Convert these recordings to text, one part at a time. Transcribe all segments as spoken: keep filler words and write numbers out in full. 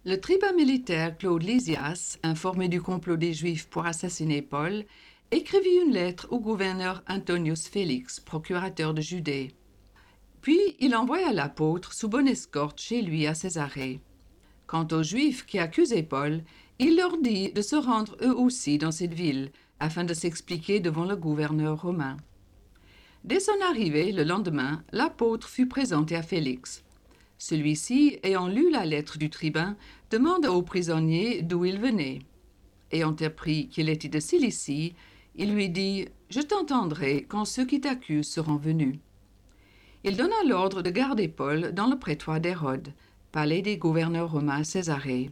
Le tribun militaire Claude Lysias, informé du complot des Juifs pour assassiner Paul, écrivit une lettre au gouverneur Antonius Félix, procurateur de Judée. Puis il envoya l'apôtre sous bonne escorte chez lui à Césarée. Quant aux Juifs qui accusaient Paul, il leur dit de se rendre eux aussi dans cette ville, afin de s'expliquer devant le gouverneur romain. Dès son arrivée, le lendemain, l'apôtre fut présenté à Félix. Celui-ci, ayant lu la lettre du tribun, demanda au prisonnier d'où il venait. Ayant appris qu'il était de Cilicie, il lui dit « Je t'entendrai quand ceux qui t'accusent seront venus. » Il donna l'ordre de garder Paul dans le prétoire d'Hérode, palais des gouverneurs romains Césarée.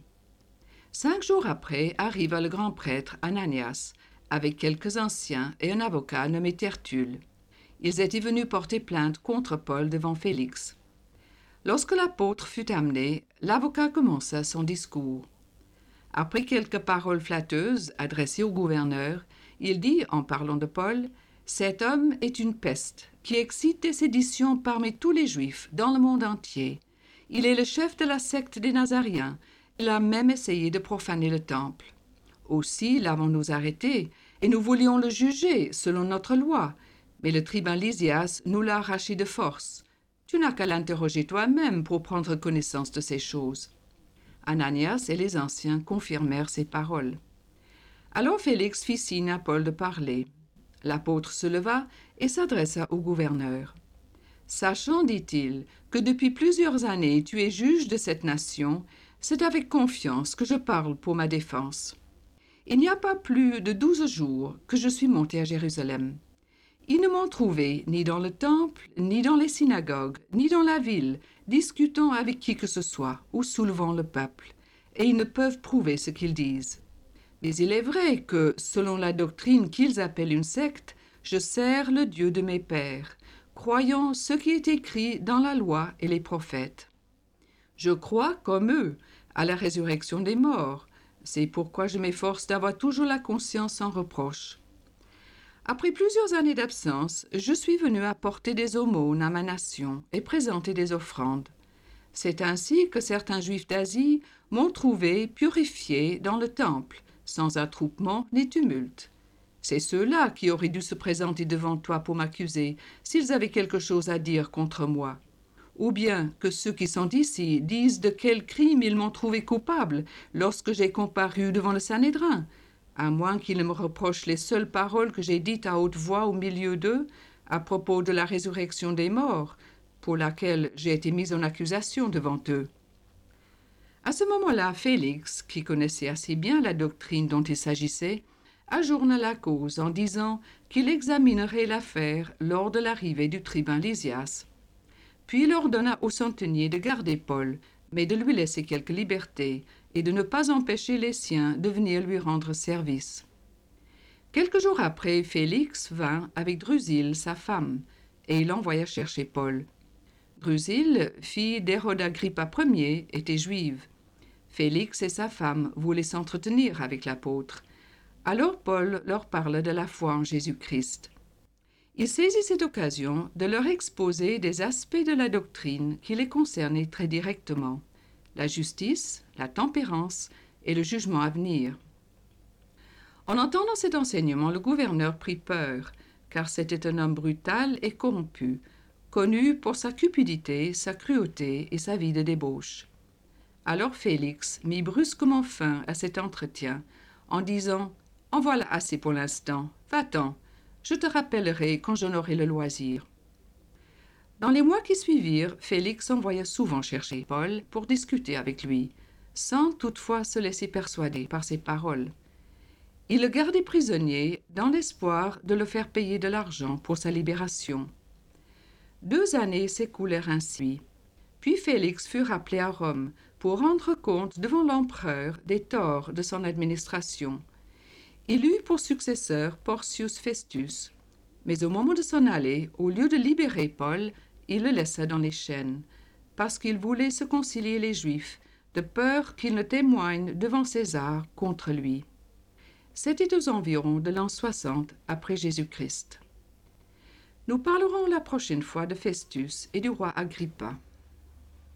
Cinq jours après arriva le grand prêtre Ananias, avec quelques anciens et un avocat nommé Tertulle. Ils étaient venus porter plainte contre Paul devant Félix. Lorsque l'apôtre fut amené, l'avocat commença son discours. Après quelques paroles flatteuses adressées au gouverneur, il dit, en parlant de Paul, « Cet homme est une peste qui excite des séditions parmi tous les Juifs dans le monde entier. Il est le chef de la secte des Nazaréens. Il a même essayé de profaner le temple. Aussi l'avons-nous arrêté, et nous voulions le juger selon notre loi. Mais le tribun Lysias nous l'a arraché de force. Tu n'as qu'à l'interroger toi-même pour prendre connaissance de ces choses. » Ananias et les anciens confirmèrent ces paroles. Alors Félix fit signe à Paul de parler. L'apôtre se leva et s'adressa au gouverneur. « Sachant, dit-il, que depuis plusieurs années tu es juge de cette nation, c'est avec confiance que je parle pour ma défense. Il n'y a pas plus de douze jours que je suis monté à Jérusalem. Ils ne m'ont trouvé ni dans le temple, ni dans les synagogues, ni dans la ville, discutant avec qui que ce soit ou soulevant le peuple, et ils ne peuvent prouver ce qu'ils disent. Mais il est vrai que, selon la doctrine qu'ils appellent une secte, je sers le Dieu de mes pères, croyant ce qui est écrit dans la loi et les prophètes. Je crois, comme eux, à la résurrection des morts. C'est pourquoi je m'efforce d'avoir toujours la conscience sans reproche. Après plusieurs années d'absence, je suis venu apporter des aumônes à ma nation et présenter des offrandes. C'est ainsi que certains Juifs d'Asie m'ont trouvé purifié dans le temple, sans attroupement ni tumulte. C'est ceux-là qui auraient dû se présenter devant toi pour m'accuser, s'ils avaient quelque chose à dire contre moi. Ou bien que ceux qui sont ici disent de quel crime ils m'ont trouvé coupable lorsque j'ai comparu devant le Sanhédrin, à moins qu'ils ne me reprochent les seules paroles que j'ai dites à haute voix au milieu d'eux à propos de la résurrection des morts, pour laquelle j'ai été mis en accusation devant eux. » À ce moment-là, Félix, qui connaissait assez bien la doctrine dont il s'agissait, ajourna la cause en disant qu'il examinerait l'affaire lors de l'arrivée du tribun Lysias. Puis il ordonna au centenier de garder Paul, mais de lui laisser quelque liberté et de ne pas empêcher les siens de venir lui rendre service. Quelques jours après, Félix vint avec Drusille, sa femme, et il envoya chercher Paul. Drusille, fille d'Hérode Agrippa Ier, était juive. Félix et sa femme voulaient s'entretenir avec l'apôtre. Alors Paul leur parla de la foi en Jésus-Christ. Il saisit cette occasion de leur exposer des aspects de la doctrine qui les concernaient très directement, la justice, la tempérance et le jugement à venir. En entendant cet enseignement, le gouverneur prit peur, car c'était un homme brutal et corrompu, connu pour sa cupidité, sa cruauté et sa vie de débauche. Alors Félix mit brusquement fin à cet entretien, en disant « En voilà assez pour l'instant, va-t'en, je te rappellerai quand j'en aurai le loisir. » Dans les mois qui suivirent, Félix envoya souvent chercher Paul pour discuter avec lui, sans toutefois se laisser persuader par ses paroles. Il le gardait prisonnier dans l'espoir de le faire payer de l'argent pour sa libération. Deux années s'écoulèrent ainsi. Puis Félix fut rappelé à Rome pour rendre compte devant l'empereur des torts de son administration. Il eut pour successeur Porcius Festus, mais au moment de s'en aller, au lieu de libérer Paul, il le laissa dans les chaînes, parce qu'il voulait se concilier les Juifs, de peur qu'ils ne témoignent devant César contre lui. C'était aux environs de l'an soixante après Jésus-Christ. Nous parlerons la prochaine fois de Festus et du roi Agrippa.